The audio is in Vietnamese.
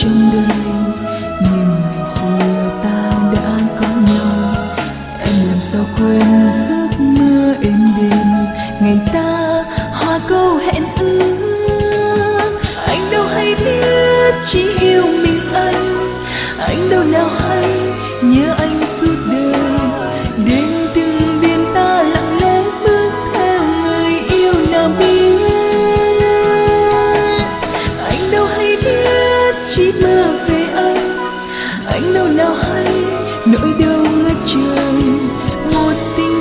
trong đời. Nhưng ngày xưa ta đã có nhau, em làm sao quên giấc mơ êm đềm ngày ta hòa câu hẹn ước. Anh đâu hay biết chỉ yêu mình anh đâu nào hay nhớ anh suốt đời. Đêm từng đêm ta lặng lẽ bước theo người yêu nào biết. Anh đâu hay biết chỉ mơ về anh đâu nào hay nỗi đau ngất trời. Một tình